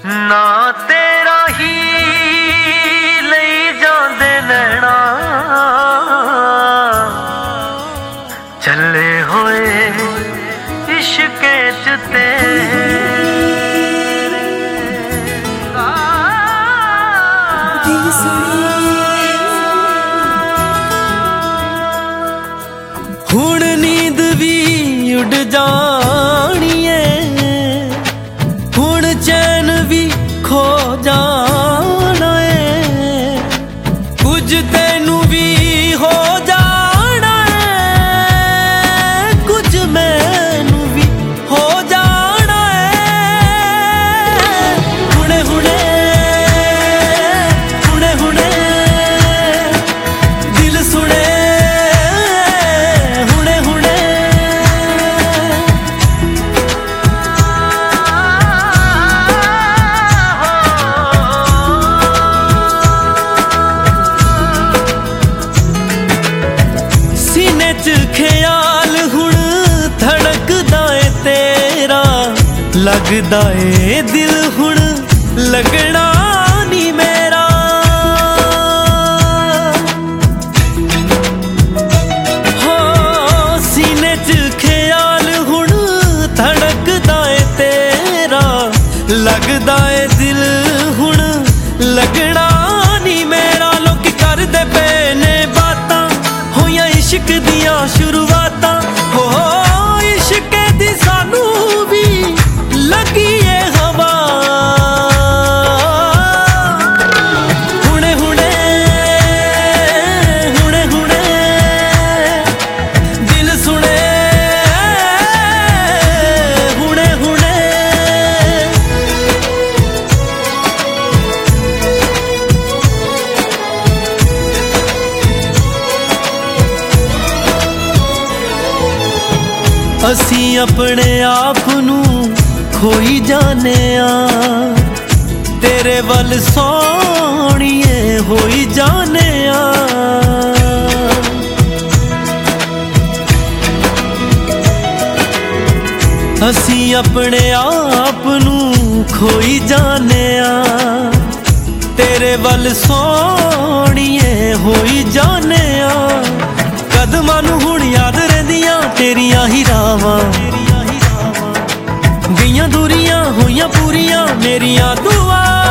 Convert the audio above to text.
ना तेरा ही ले जांदे नैना चले होए इश्के च हुण नींद भी उड़ जानी है, हुण चैन भी खो जाना है, कुछ तेनू भी हो जाना है, कुछ मैनू भी हो जाना है। हुणे हुणे हुणे हुणे दिल सुने ख्याल हुण धड़कदा है तेरा, लगदा है दिल हुण लगना नी मेरा। हो सीने च ख्याल हुण धड़कदा है तेरा, लगदा है दिल हुण लगना नी मेरा। लोग करदे पे ने बातां होइयां इश्क दियां शुरुआतां, हो इश्क दी सानू भी लगी है हवा। हुणे हुणे हुणे हुणे दिल सुने हुणे हुणे। असी अपने आप नू खोई जाने आ, तेरे वल सोहणिए होई जाने आ। असी अपने आप नू खोई जाने आ, तेरे वल सोहणिए होई जाने आ। कदमां नू हुण याद रहिंदियां तेरियां ही रावां, गईयां दूरियां होइयां पूरियां मेरियां दुआ।